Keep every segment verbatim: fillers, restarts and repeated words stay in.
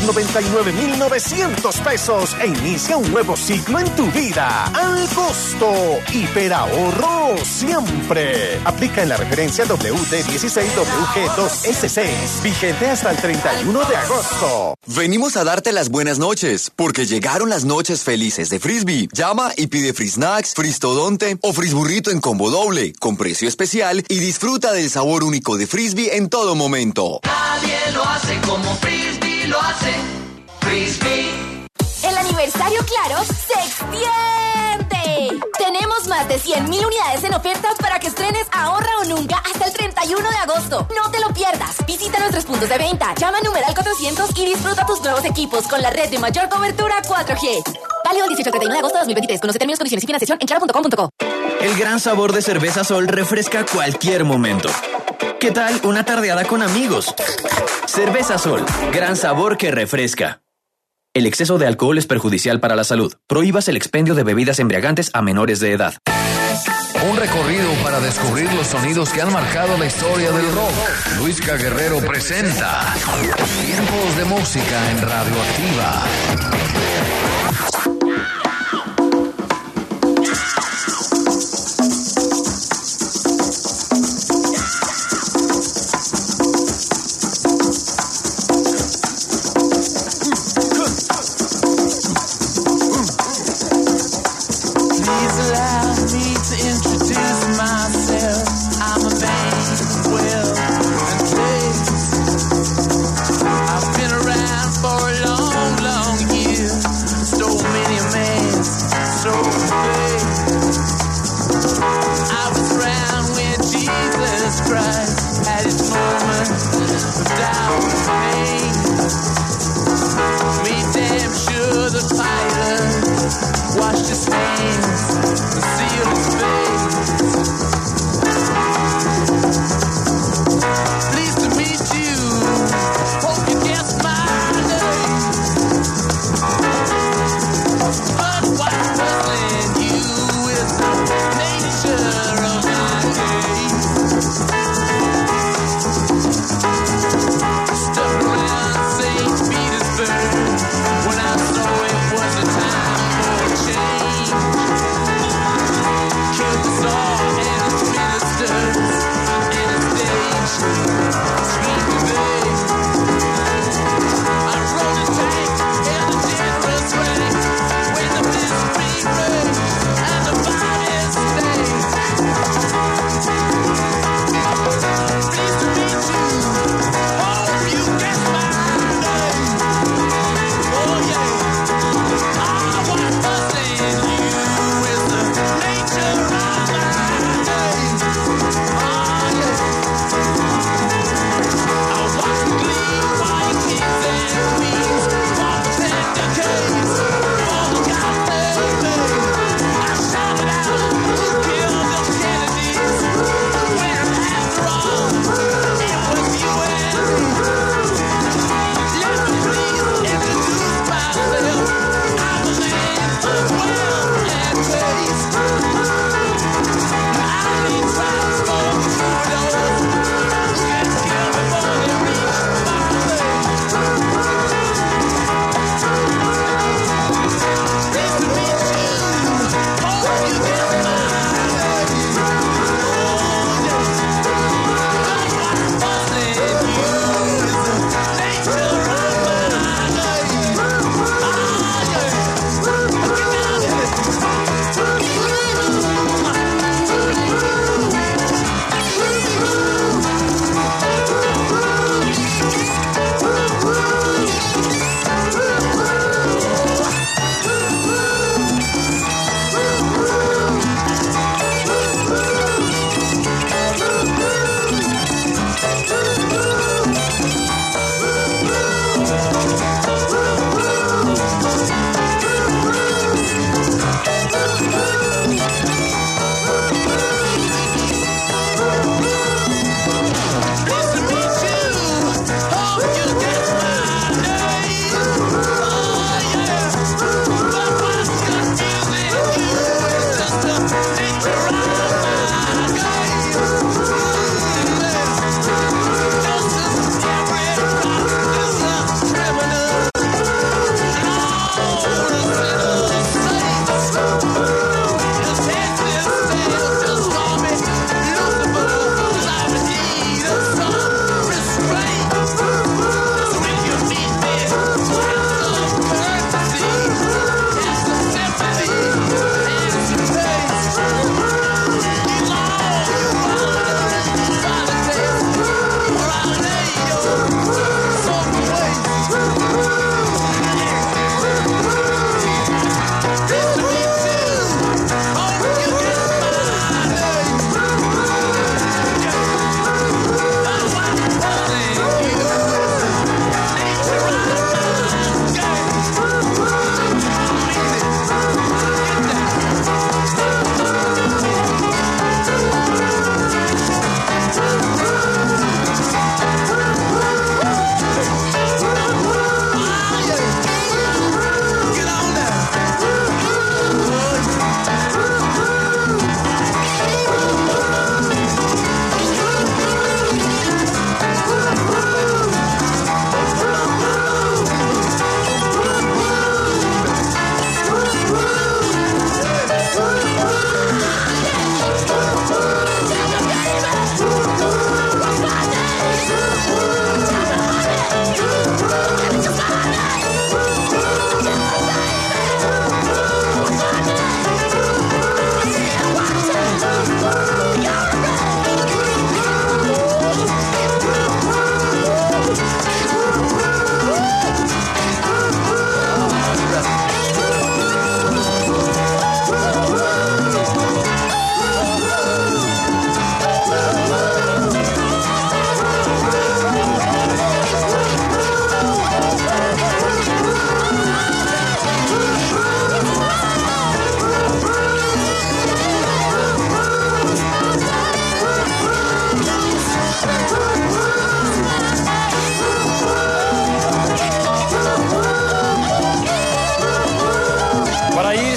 noventa y nueve mil novecientos pesos e inicia un nuevo ciclo en tu vida. Al costo. Hiperahorro siempre. Aplica en la referencia W D dieciséis W G dos S seis. Vigente hasta el treinta y uno de agosto. Venimos a darte las buenas noches, porque llegaron las noches felices de Frisbee. Llama y pide Free Snacks, Fristodonte o Frisburrito en combo doble, con precio especial, y disfruta del sabor único de Frisbee en todo momento. Nadie lo hace como Frisbee lo hace. Frisbee. El aniversario Claro se extiende. Tenemos más de cien mil unidades en ofertas para que estrenes Ahorra o Nunca hasta el treinta y uno de agosto. No te lo pierdas. Visita nuestros puntos de venta. Llama a numeral cuatrocientos y disfruta tus nuevos equipos con la red de mayor cobertura cuatro G. Válido el dieciocho al treinta y uno de agosto de dos mil veintitrés. Conoce términos, condiciones y financiación en claro punto com punto co. El gran sabor de Cerveza Sol refresca cualquier momento. ¿Qué tal una tardeada con amigos? Cerveza Sol, gran sabor que refresca. El exceso de alcohol es perjudicial para la salud. Prohíbas el expendio de bebidas embriagantes a menores de edad. Un recorrido para descubrir los sonidos que han marcado la historia del rock. Luisca Guerrero presenta Tiempos de Música en Radioactiva.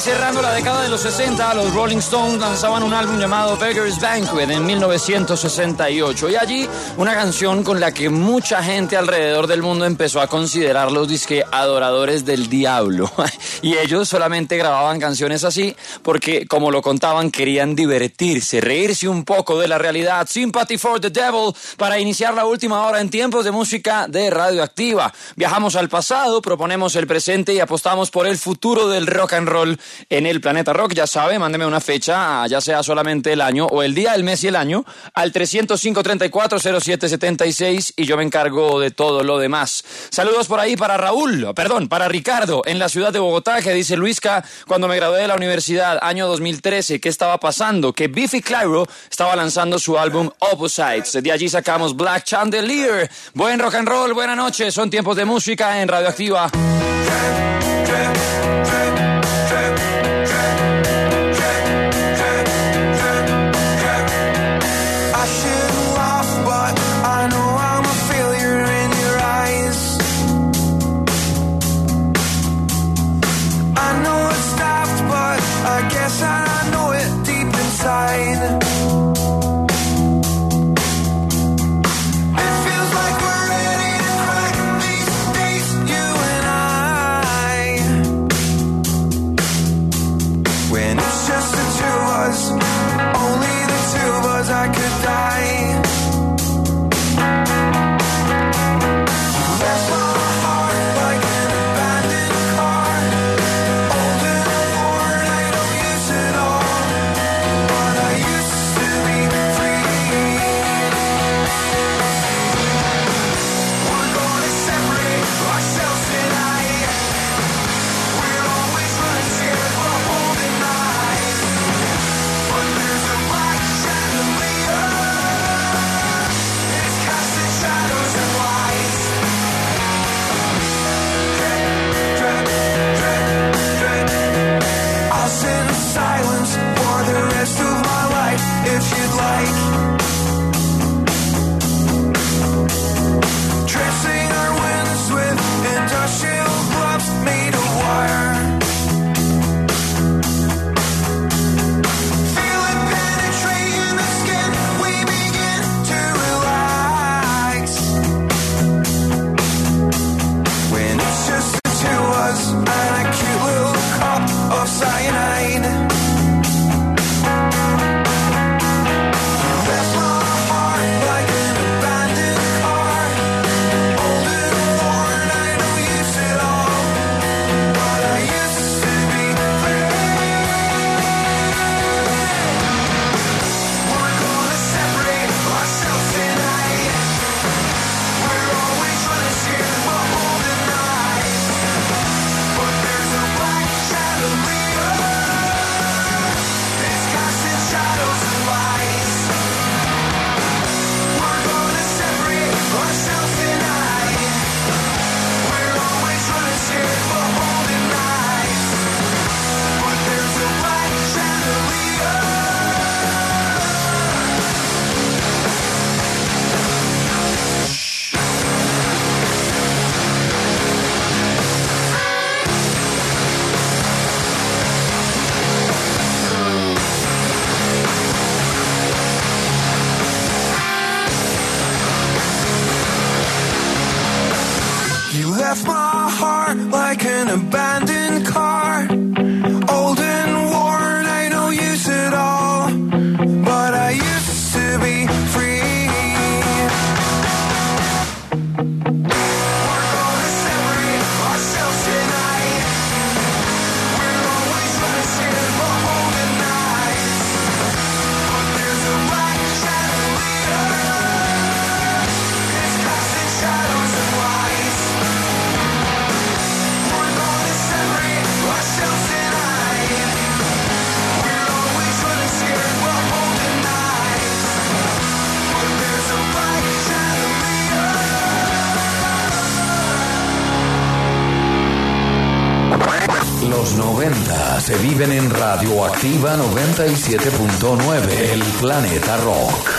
cerrando la década de los sesenta, los Rolling Stones lanzaban un álbum llamado Beggar's Banquet en mil novecientos sesenta y ocho. Y allí una canción con la que mucha gente alrededor del mundo empezó a considerarlos disque adoradores del diablo. Y ellos solamente grababan canciones así porque, como lo contaban, querían divertirse, reírse un poco de la realidad. Sympathy for the Devil, para iniciar la última hora en tiempos de música de Radioactiva. Viajamos al pasado, proponemos el presente y apostamos por el futuro del rock and roll en el planeta rock. Ya sabe, mándeme una fecha, ya sea solamente el año o el día, el mes y el año, al trescientos cinco, treinta y cuatro, cero siete setenta y seis, y yo me encargo de todo lo demás. Saludos por ahí para Raúl, perdón, para Ricardo, en la ciudad de Bogotá, que dice: Luisca, cuando me gradué de la universidad, año dos mil trece, ¿qué estaba pasando? Que Biffy Clyro estaba lanzando su álbum Opposites. De allí sacamos Black Chandelier. Buen rock and roll, buena noche, son tiempos de música en Radioactiva. Los noventa se viven en Radioactiva noventa y siete punto nueve, El Planeta Rock.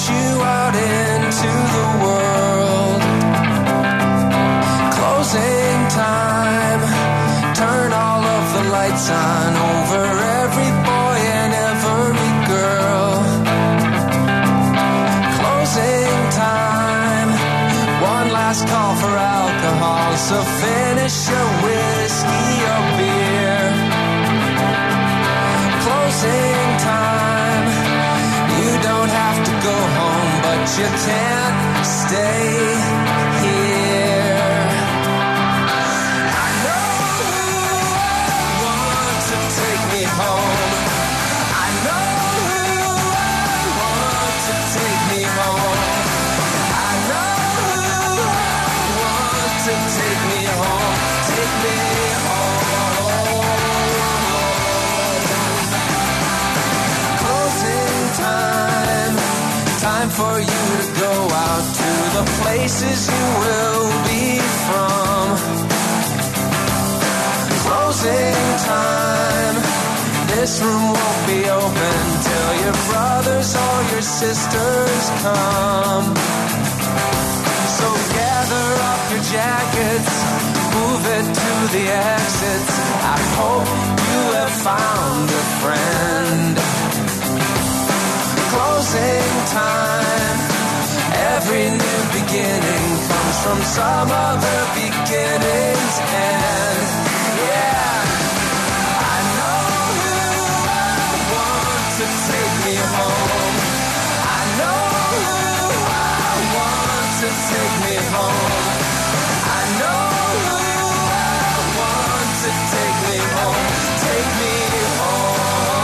you out into the world. Closing time, turn all of the lights on over every boy and every girl. Closing time, one last call for alcohol, so finish your whiskey or beer. Closing time, you don't have to go home, but you can't stay here. I know who I want to take me home. I know who I want to take me home. I know who I want to take me home. Take me home. Closing time, time for you to go out to the places you will be from. Closing time, this room won't be open till your brothers or your sisters come. So gather up your jackets, move it to the exits. I hope you have found a friend. Closing time, every new beginning comes from some other beginning's end. Yeah, I know who I want to take me home. I know who I want to take me home. I know who I want to take me home. Take me home.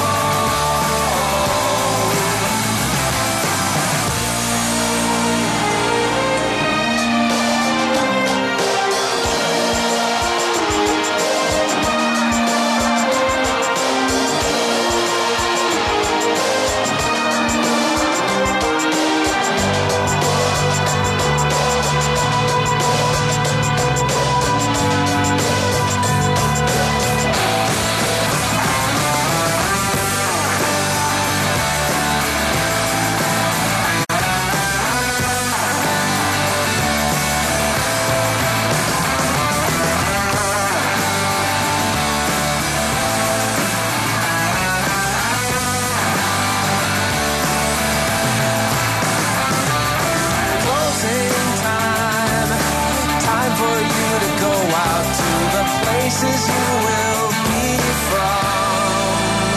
Places you will be from.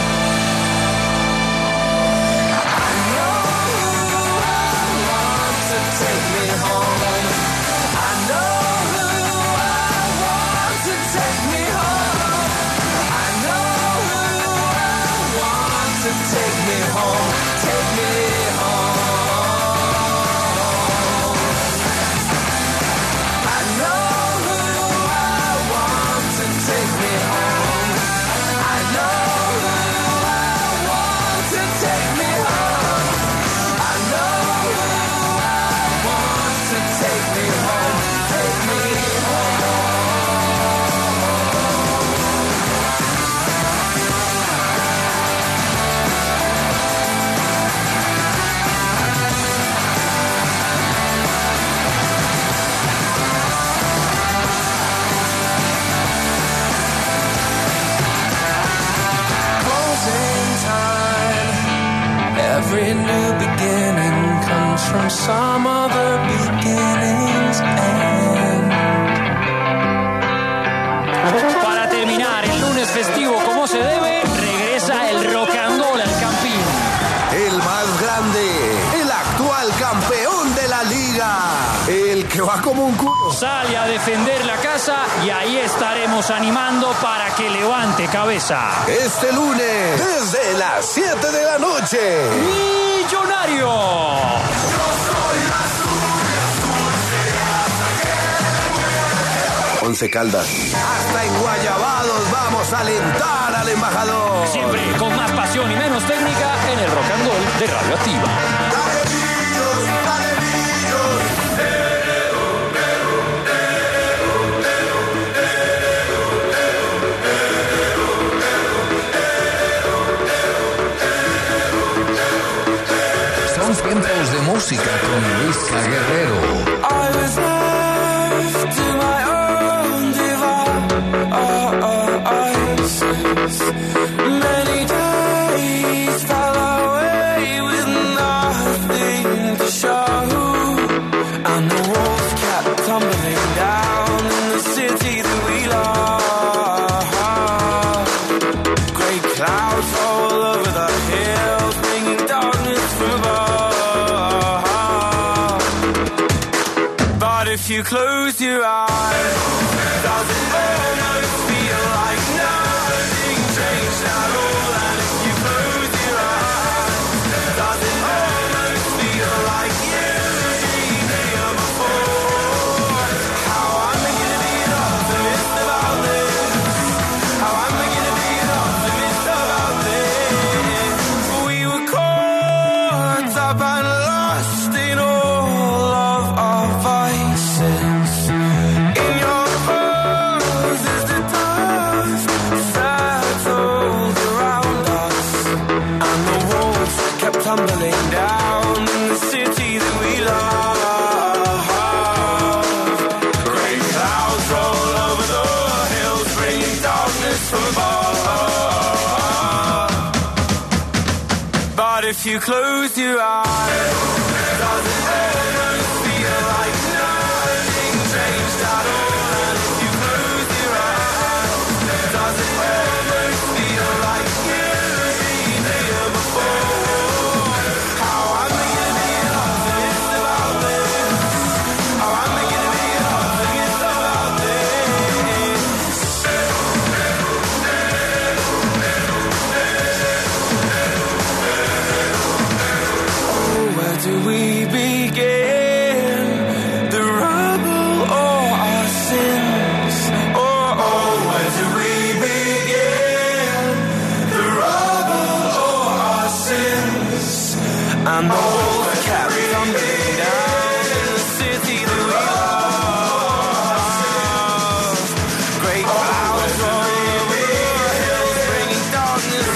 I know who I want to take me home. I know who I want to take me home. I know who I want to take me home. Take me home. I know take me home. I know who I want to take me home. I know who I want to take me home. Take me home. Every new beginning comes from some other beginning's end. Para terminar el lunes festivo como se debe, regresa el rock and roll al Campín. El más grande, el actual campeón de la liga, el que va como un culo. Sale a defender la casa y ahí estaremos animando para que levante cabeza. Este lunes, desde las siete de la noche. ¡Millonario! Once Caldas. Hasta en Guayabados vamos a alentar al embajador. Siempre con más pasión y menos técnica en el rock and roll de Radioactiva. Tiempos de música con Luis Guerrero. I was left to my own devices. Many days fell away with nothing to show, and the walls kept tumbling down in the city that we love. Great clouds all over the hills, bringing darkness from above. But if you close your eyes, does it almost feel like nothing changed at all? And if you close your eyes, does it almost feel like you've been here before? How am I gonna be an optimist about this? How am I gonna be an optimist about this? We were caught up and lost in all of our vices. In your pose is the dust settled around us, and the walls kept tumbling down in the city that we love. Great clouds roll over the hills, bringing darkness from above. But if you close your eyes, does it almost feel like nothing changed at all? And if you close your eyes, does it almost feel like you've been here before? How am I gonna be an optimist about this? How am I gonna be an optimist about this? Oh, where do we begin? The rubble or our sins? Oh, oh, where do we begin? The rubble or our sins? And the walls kept tumbling down in the city that we love. Great clouds roll over the hills, bringing darkness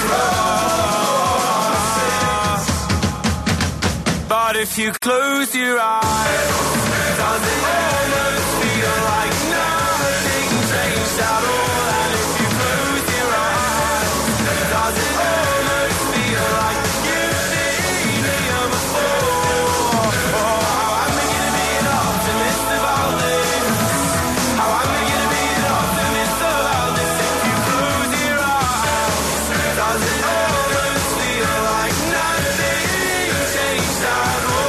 from above. But if you close your eyes, does it almost feel like nothing changed at all? And if you close your eyes, does it almost feel like you've been here before? Oh, how am I gonna be an optimist about this? How am I gonna be an optimist about this? If you close your eyes, does it almost feel like nothing changed at all?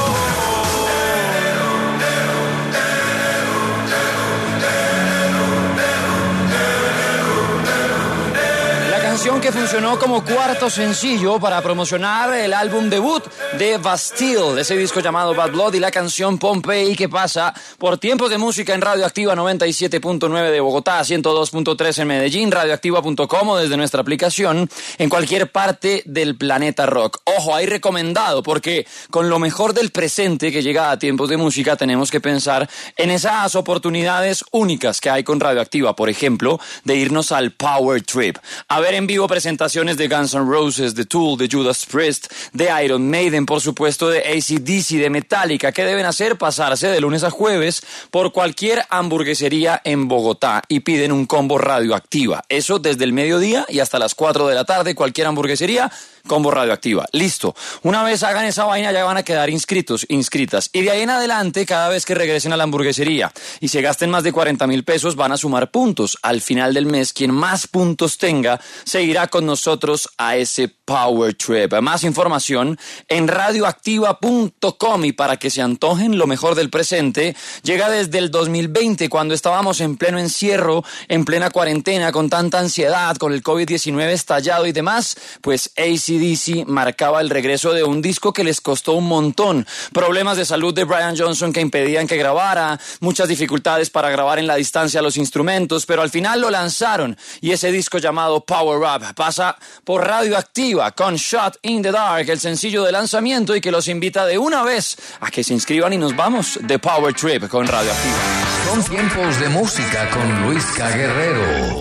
La canción que funcionó como cuarto sencillo para promocionar el álbum debut de Bastille, ese disco llamado Bad Blood, y la canción Pompeii, que pasa por Tiempos de Música en Radioactiva noventa y siete punto nueve de Bogotá, ciento dos punto tres en Medellín, radioactiva punto com o desde nuestra aplicación en cualquier parte del planeta rock. Ojo, hay recomendado, porque con lo mejor del presente que llega a Tiempos de Música tenemos que pensar en esas oportunidades únicas que hay con Radioactiva, por ejemplo, de irnos al Power Trip, a ver en vivo presentaciones de Guns N' Roses, de Tool, de Judas Priest, de Iron Maiden, por supuesto de A C D C, de Metallica. ¿Qué deben hacer? Pasarse de lunes a jueves por cualquier hamburguesería en Bogotá y piden un combo Radioactiva. Eso desde el mediodía y hasta las cuatro de la tarde, cualquier hamburguesería, combo Radioactiva. Listo. Una vez hagan esa vaina ya van a quedar inscritos, inscritas. Y de ahí en adelante, cada vez que regresen a la hamburguesería y se gasten más de cuarenta mil pesos, van a sumar puntos. Al final del mes, quien más puntos tenga, se irá con nosotros a ese Power Trip. Más información en radioactiva punto com, y para que se antojen lo mejor del presente, llega desde el dos mil veinte, cuando estábamos en pleno encierro, en plena cuarentena, con tanta ansiedad, con el COVID diecinueve estallado y demás, pues A C D C marcaba el regreso de un disco que les costó un montón. Problemas de salud de Brian Johnson que impedían que grabara, muchas dificultades para grabar en la distancia los instrumentos, pero al final lo lanzaron, y ese disco llamado Power Up pasa por Radioactiva con Shot in the Dark, el sencillo de lanzamiento, y que los invita de una vez a que se inscriban y nos vamos de Power Trip con Radioactiva. Son Tiempos de Música con Luis Guerrero.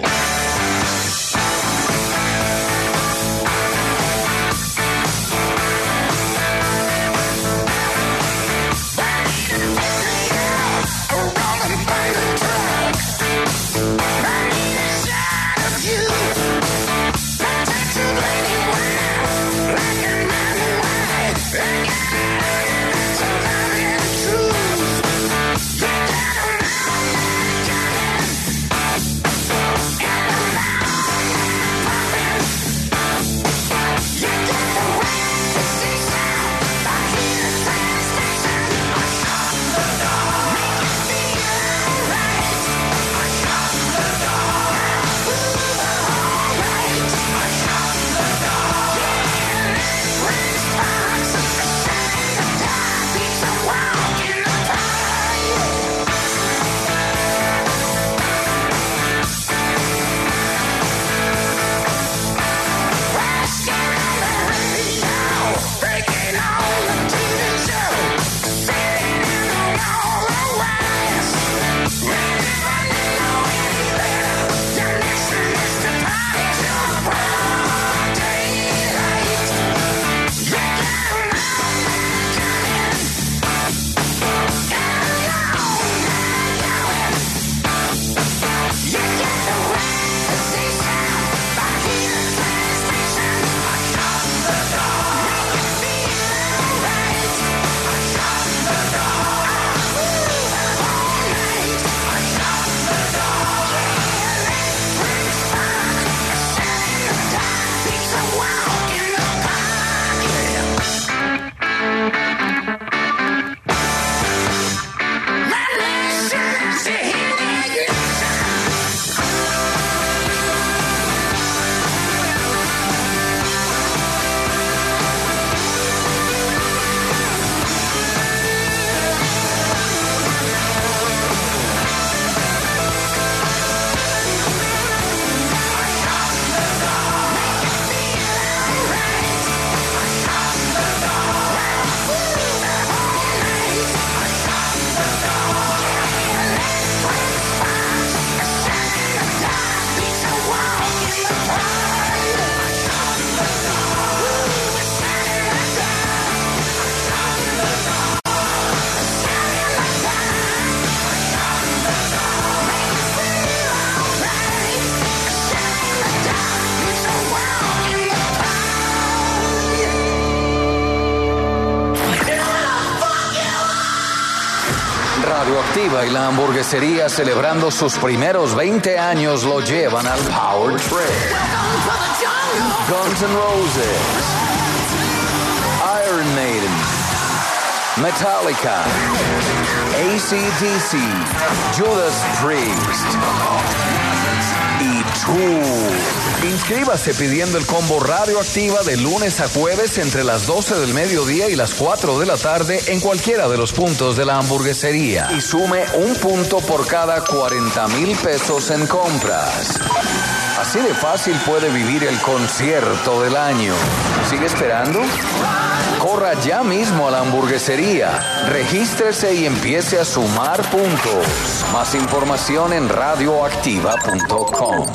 Radioactiva y la hamburguesería, celebrando sus primeros veinte años, lo llevan al Power Trip. Guns N' Roses, Iron Maiden, Metallica, A C D C, Judas Priest y Tool. Inscríbase pidiendo el combo Radioactiva de lunes a jueves entre las doce del mediodía y las cuatro de la tarde en cualquiera de los puntos de la hamburguesería. Y sume un punto por cada cuarenta mil pesos en compras. Así de fácil puede vivir el concierto del año. ¿Sigue esperando? Corra ya mismo a la hamburguesería, regístrese y empiece a sumar puntos. Más información en radioactiva punto com.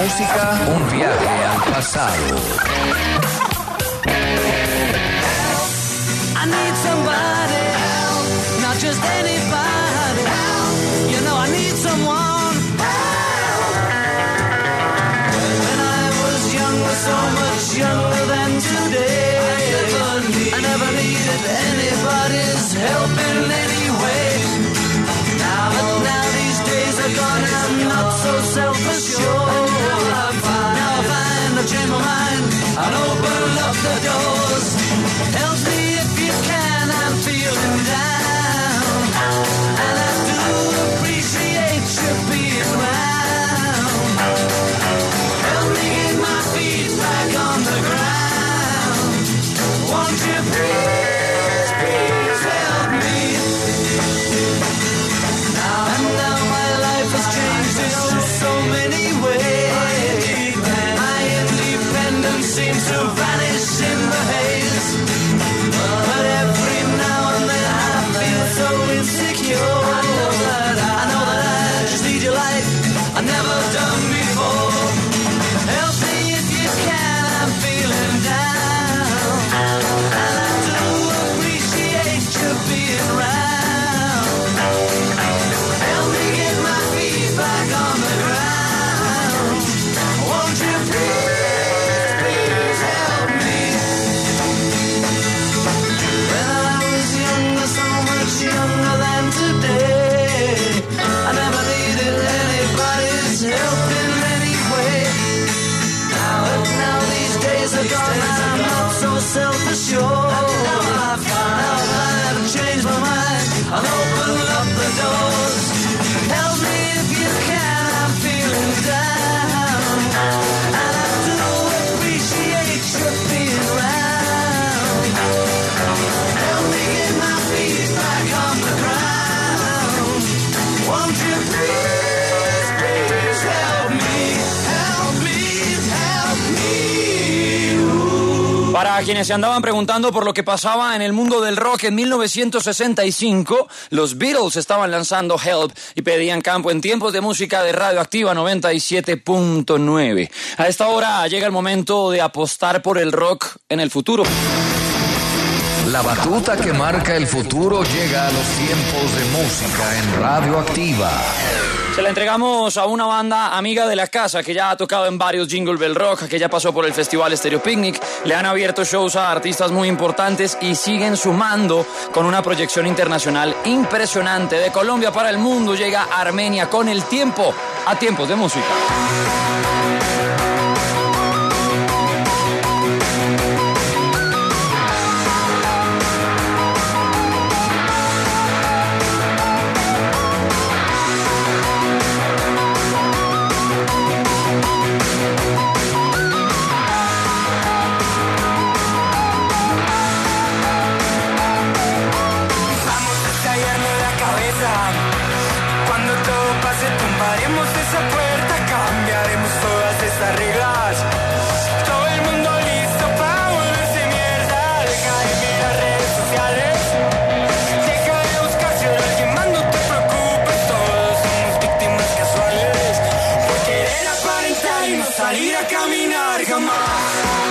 música, un viaje al pasado. I need somebody help, not just anybody help. You know I need someone help. When I was younger, so much younger than today, I never, need, I never needed anybody's help in any way. Now, but now these days are gone, I'm not so self-assured. Now I find, now I find I've changed my mind and open up the doors. Help me if you can, I'm feeling down, and I do appreciate you being around. Help me get my feet back on the ground. Won't you please, please help me? Now and now my life has changed in oh so many ways. My independence seems to vanish in the haze. But every now and then I feel so insecure. I know that I, I know that I just need your light I've never done before. Help me if you can, I'm feeling down, and I do appreciate you being around. Help me get my feet back on the ground. Won't you please, please help me? When I was younger, so much younger than today, I never needed anybody's help in any way. Now, now these days are gone, I'm not so self-assured. Now I find out I've changed my mind and opened up the doors. Help me if you can, I'm feeling down, and I do appreciate you being around. Help me get my feet back on the ground. Won't you please, please help me, help me, help me. Para quienes se andaban preguntando por lo que pasaba en el mundo del rock en mil novecientos sesenta y cinco, los Beatles estaban lanzando Help y pedían campo en tiempos de música de Radioactiva noventa y siete punto nueve. A esta hora llega el momento de apostar por el rock en el futuro. La batuta que marca el futuro llega a los tiempos de música en Radioactiva. Se la entregamos a una banda amiga de la casa que ya ha tocado en varios Jingle Bell Rock, que ya pasó por el Festival Stereo Picnic, le han abierto shows a artistas muy importantes y siguen sumando con una proyección internacional impresionante. De Colombia para el mundo llega Armenia con El Tiempo, a tiempos de música. Cuando todo pase tumbaremos esa puerta, cambiaremos todas estas reglas. Todo el mundo listo para volverse mierda. Deja de mirar redes sociales, deja de buscar si ahora alguien más, no te preocupes. Todos somos víctimas casuales por querer aparentar y no salir a caminar jamás.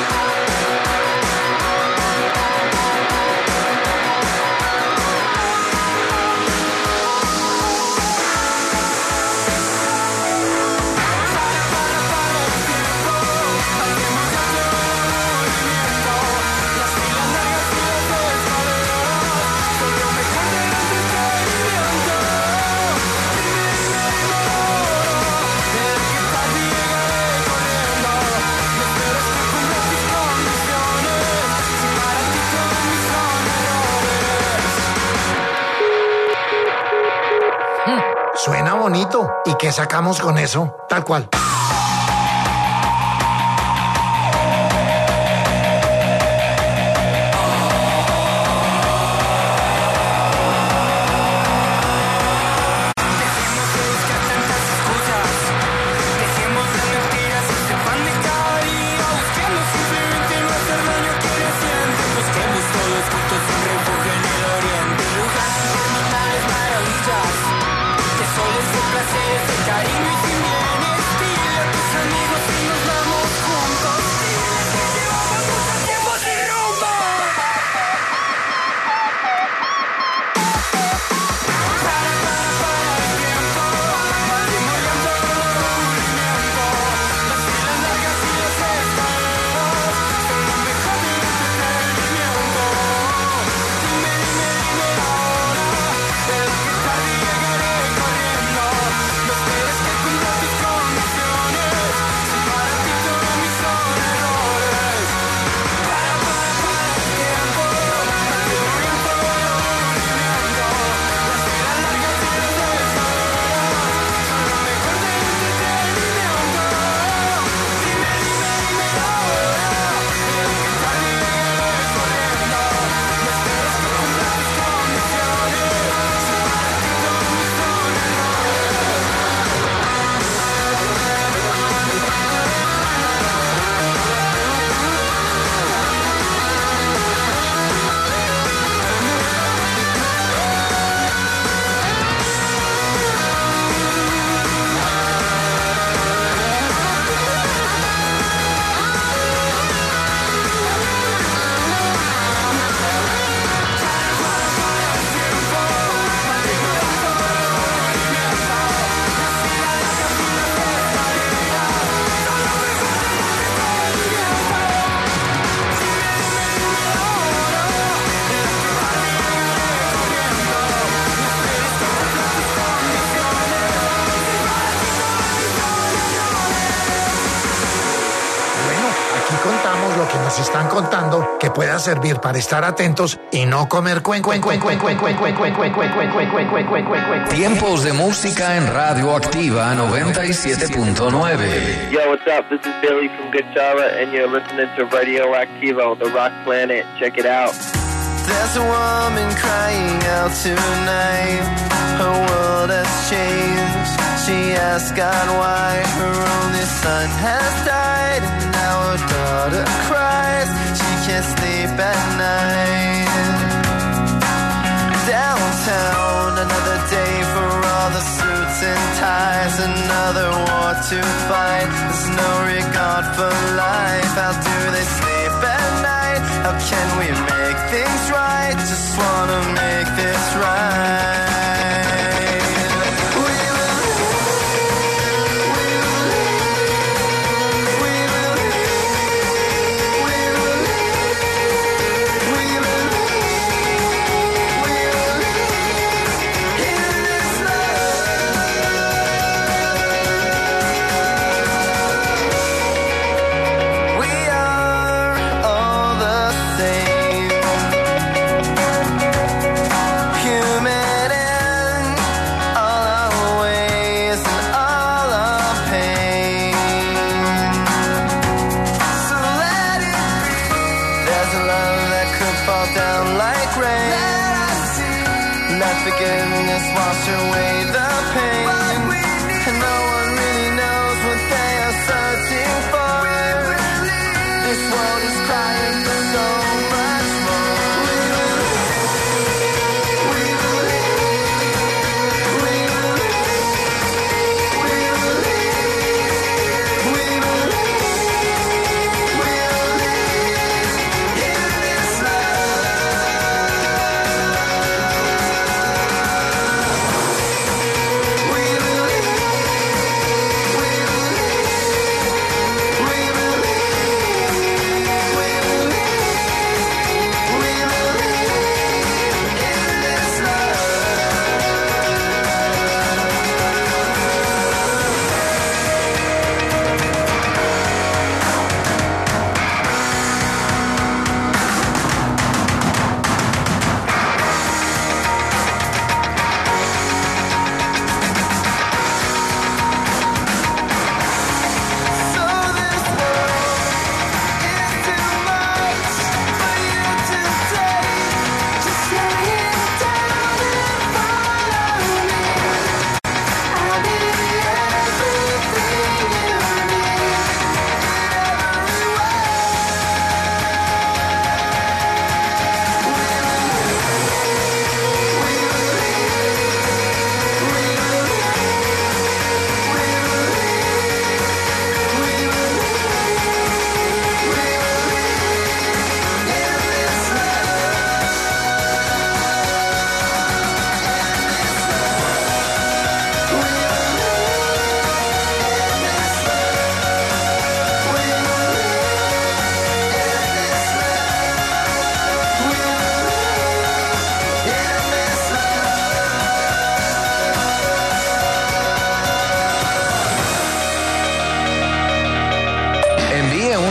Suena bonito. ¿Y qué sacamos con eso? Tal cual. Placeres, de cariño y sin bien estilo. amigos y nos vamos juntos. Diles que llevamos mucho tiempo sin rumbo. Para, para, para el tiempo. Maldito llanto del aburrimiento. Las filas largas y los escaleros son lo mejor del entretenimiento. Dime, dime, dime ahora. El que tarde llegaré corriendo. No esperes que cumpla tus condiciones. Si para ti todo mis son errores. Para, para, para el tiempo. Maldito viento del aburrimiento. Las filas largas y los escaleros son lo mejor del entretenimiento. Dime, dime, dime ahora. El que tarde llegaré corriendo. No esperes que cumpla tus condiciones. Si para ti todo mis son errores. Bueno, aquí contamos lo que nos están contando que pueda servir para estar atentos y no comer cuen cuen cuen cuen cuen cuen cuen cuen cuen cuen cuen cuen cuen cuen cuen cuen cuen. Tiempos de música en Radio Activa noventa y siete punto nueve. Yo, what's up? This is Billy from Guitarra, and you're listening to Radio Activa on the Rock Planet. Check it out. There's a woman crying out tonight. Her world has changed. She asks God why her only son has died, and now her daughter cries. She can't sleep at night. Downtown, another day for all the suits and ties. Another war to fight. There's no regard for life. How do they sleep at night? How can we make things right? Just wanna make this right. We will live, we will live, we will live, we will live, we will live, we will live in this love. We are all the same.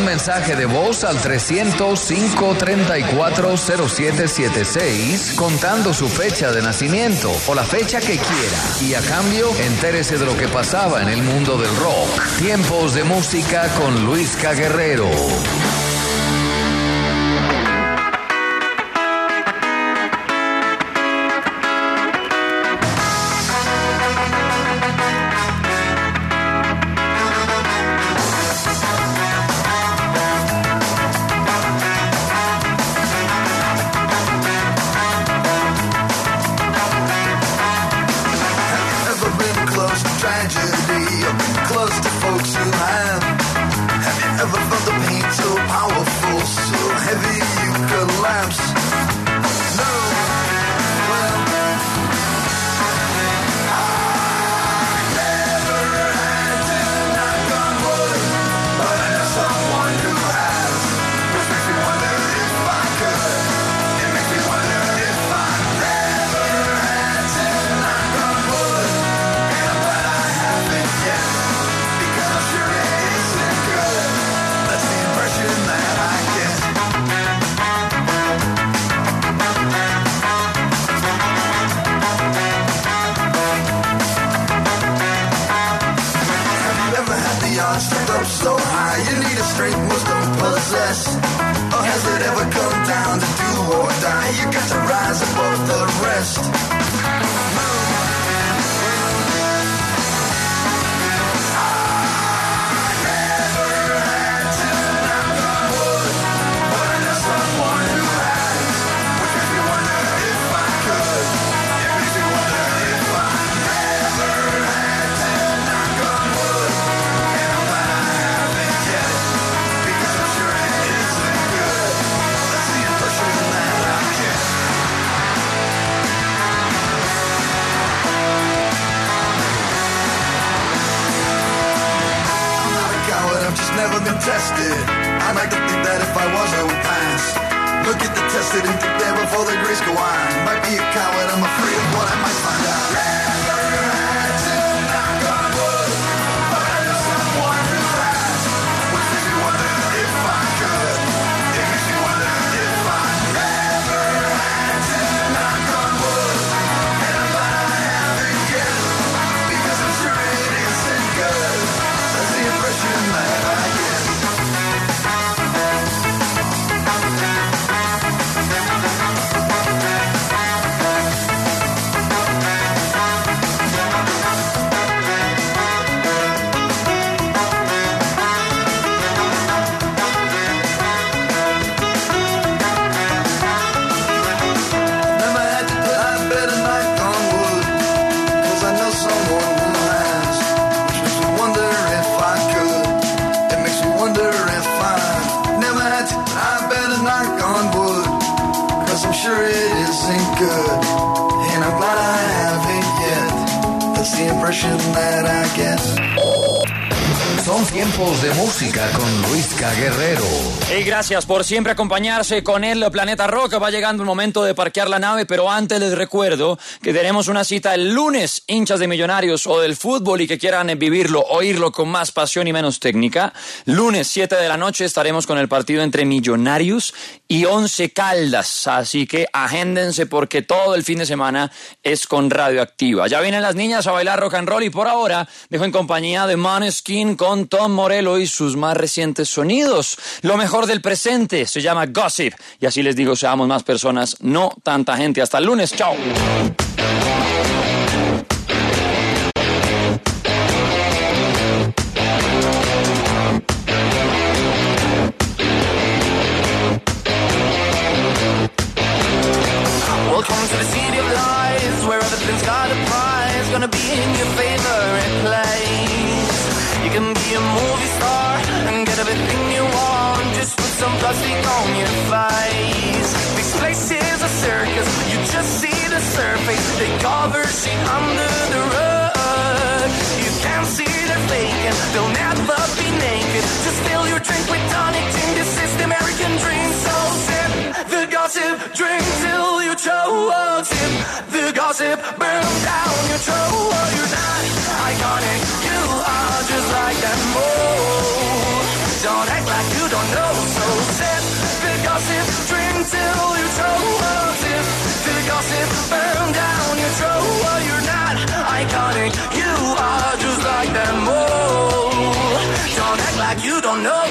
mensaje de voz al trescientos, cinco treinta y cuatro, cero siete siete seis contando su fecha de nacimiento o la fecha que quiera. Y a cambio, entérese de lo que pasaba en el mundo del rock. Tiempos de música con Luisca Guerrero. Son tiempos de música con Luisca Guerrero. Y gracias por siempre acompañarse con el Planeta Rock. Va llegando el momento de parquear la nave, pero antes les recuerdo que tenemos una cita el lunes, hinchas de Millonarios o del fútbol y que quieran vivirlo, oírlo con más pasión y menos técnica. Lunes, siete de la noche, estaremos con el partido entre Millonarios y Once Caldas. Así que agéndense porque todo el fin de semana es con Radioactiva. Ya vienen las niñas a bailar rock and roll y por ahora dejo en compañía de Måneskin con Tom Morello y sus más recientes sonidos. Lo mejor del presente se llama Gossip. Y así les digo, seamos más personas, no tanta gente. Hasta el lunes. Chao. Welcome to the city of lies, where everything's got a prize, gonna be in your favorite place. You can be a movie star and get everything you want, just put some plastic on your face. This place is a circus, you just see the surface, they cover shit under the rug. You can't see they're faking, they'll never be naked, just fill your drink with tonic gin, this is the American dream, so sip the gossip, drink till you choke, sip the gossip, burn down your throat. You're not iconic, you are just like that mold. Don't act like you don't till you throw up. If the gossip burn down your throat, well, you're not iconic. You are just like them all. Don't act like you don't know.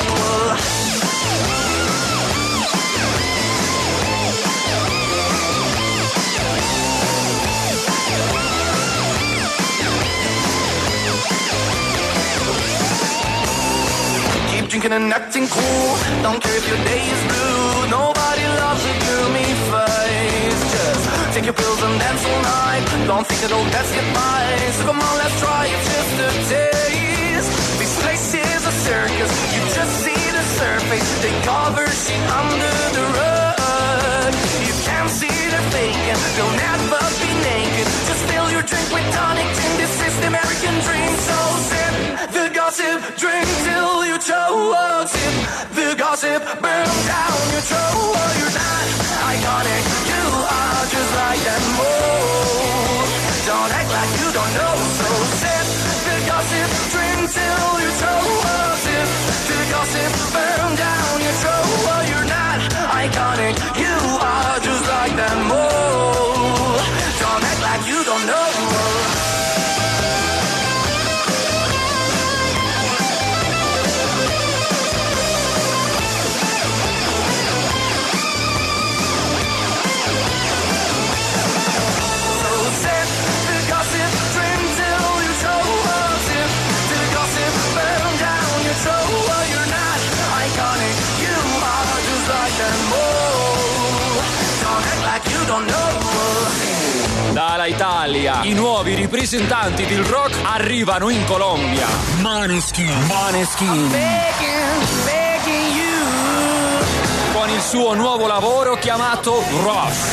Drinking and acting cool. Don't care if your day is blue. Nobody loves a gloomy face. Just take your pills and dance all night. Don't think that old deaths get by. So come on, let's try it just a taste. This place is a circus. You just see the surface. They cover shit under the rug. You can't see the faking. They'll never be naked. Just fill your drink with tonic gin. This is the American dream. So sip the gossip, drink till you choke. Sip the gossip, burn down your throat. Oh, you're not iconic, you are just like them all. Don't act like you don't know. So sip the gossip, drink till you choke. Sip the gossip, burn down your throat. Oh, you're not iconic, you are just like them all. Don't act like you don't know. Dalla Italia, i nuovi ripresentanti del rock arrivano in Colombia. Maneskin, Maneskin. Begging, begging you. Con il suo nuovo lavoro chiamato Rush.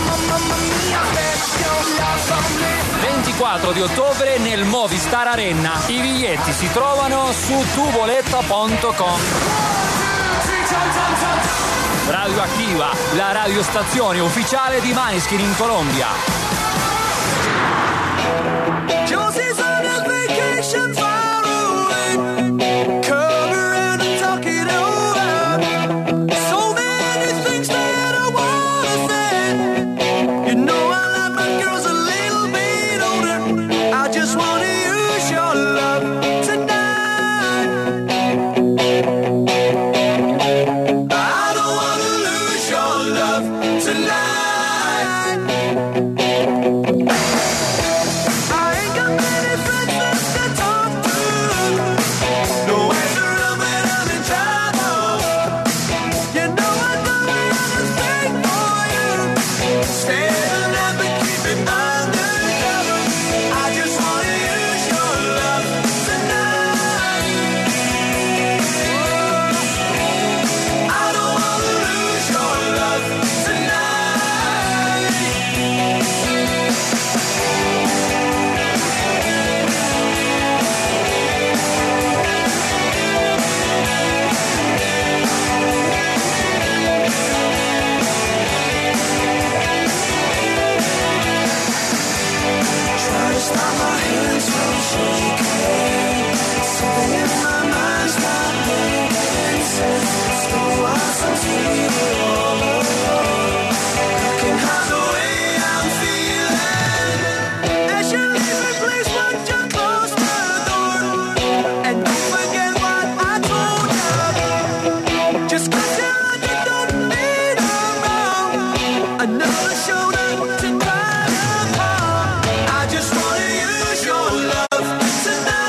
ventiquattro di ottobre nel Movistar Arena. I biglietti si trovano su tuboletta punto com. Radioattiva, la radiostazione ufficiale di Maneskin in Colombia. Josie's on a vacation far away. Come around and talk it over. So many things that I wanna say. You know I like my girls a little bit older. I just wanna use your love tonight. I don't wanna lose your love tonight. Tonight.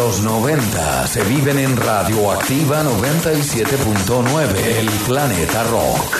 Los noventa se viven en Radioactiva noventa y siete punto nueve, El Planeta Rock.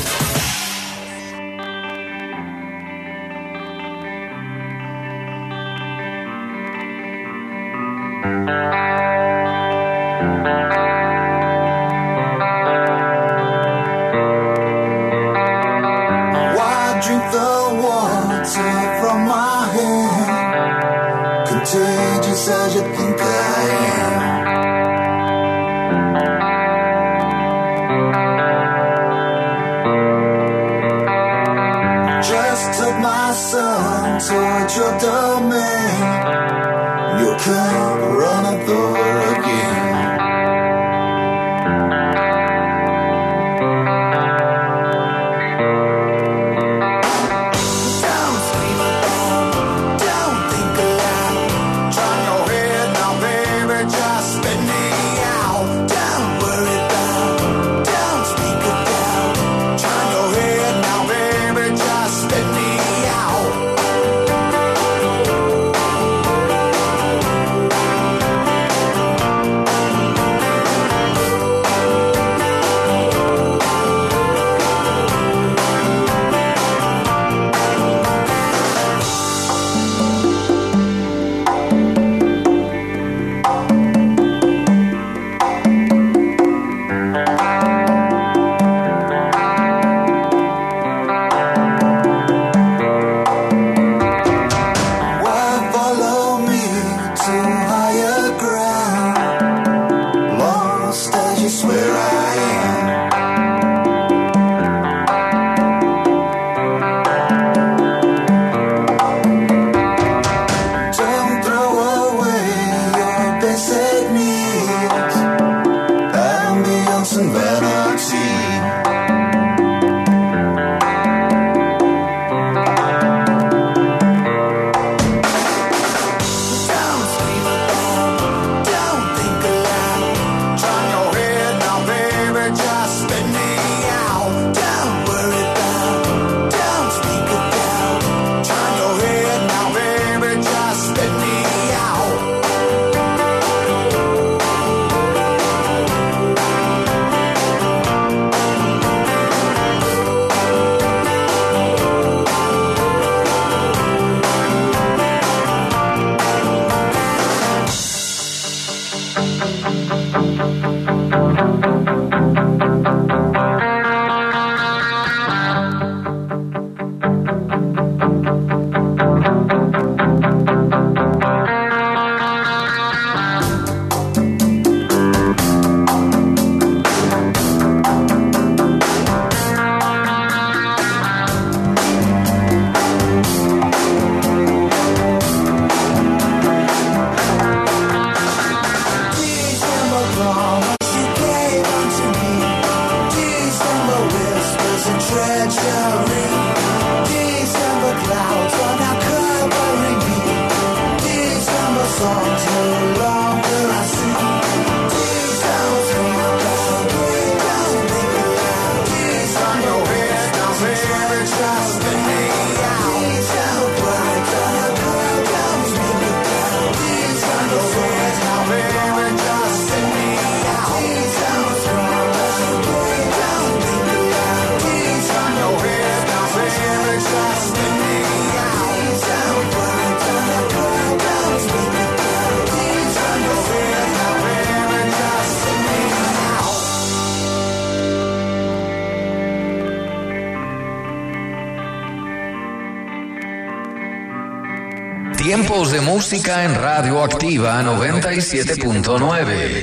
Tiempos de música en Radioactiva noventa y siete punto nueve.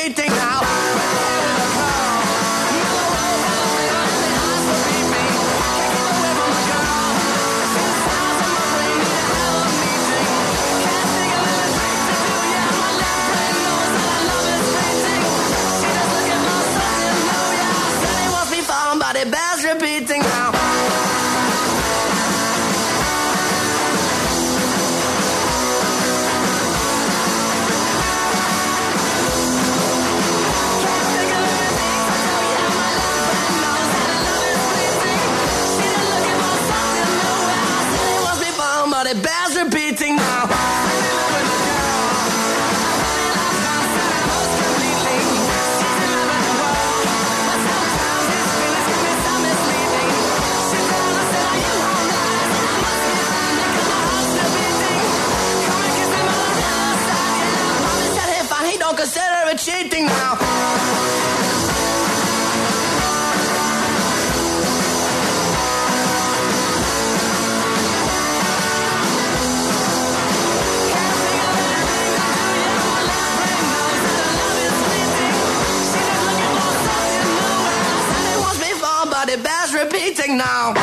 Cheating now.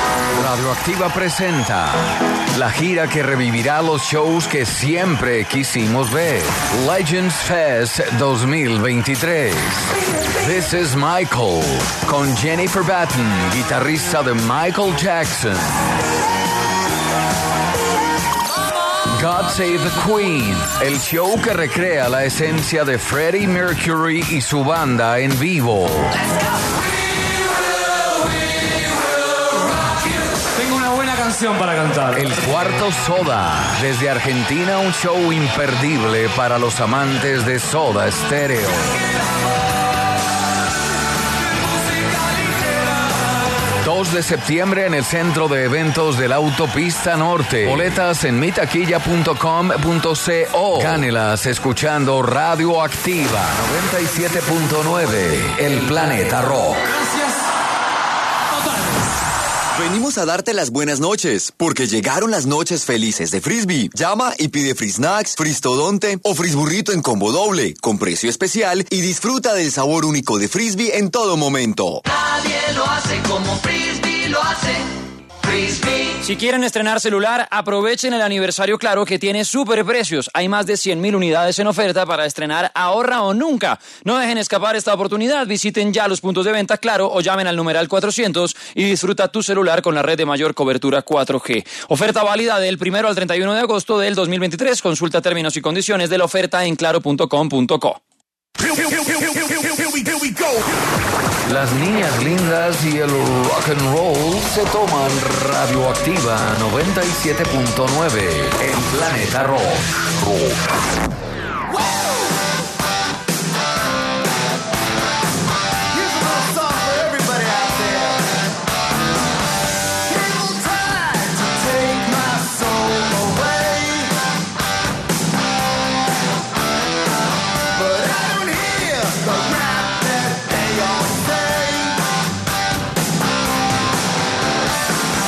Radioactiva presenta la gira que revivirá los shows que siempre quisimos ver. Legends Fest dos mil veintitrés. This is Michael, con Jennifer Batten, guitarrista de Michael Jackson. God Save the Queen, el show que recrea la esencia de Freddie Mercury y su banda en vivo. Tengo una buena canción para cantar. El Cuarto Soda, desde Argentina, un show imperdible para los amantes de Soda Stereo. dos de septiembre en el Centro de Eventos de la Autopista Norte. Boletas en mi taquilla punto com punto co. Gánelas escuchando Radioactiva noventa y siete punto nueve, El Planeta Rock. Venimos a darte las buenas noches, porque llegaron las noches felices de Frisbee. Llama y pide Free Snacks, Fristodonte o Frisburrito en combo doble, con precio especial, y disfruta del sabor único de Frisbee en todo momento. Nadie lo hace como Frisbee lo hace. Frisbee. Si quieren estrenar celular, aprovechen el aniversario Claro, que tiene super precios. Hay más de cien mil unidades en oferta para estrenar ahorra o nunca. No dejen escapar esta oportunidad. Visiten ya los puntos de venta Claro o llamen al numeral cuatrocientos y disfruta tu celular con la red de mayor cobertura cuatro G. Oferta válida del primero al treinta y uno de agosto del dos mil veintitrés. Consulta términos y condiciones de la oferta en claro punto com punto co. Las niñas lindas y el rock and roll se toman Radioactiva noventa y siete punto nueve, El Planeta Rock. Rock.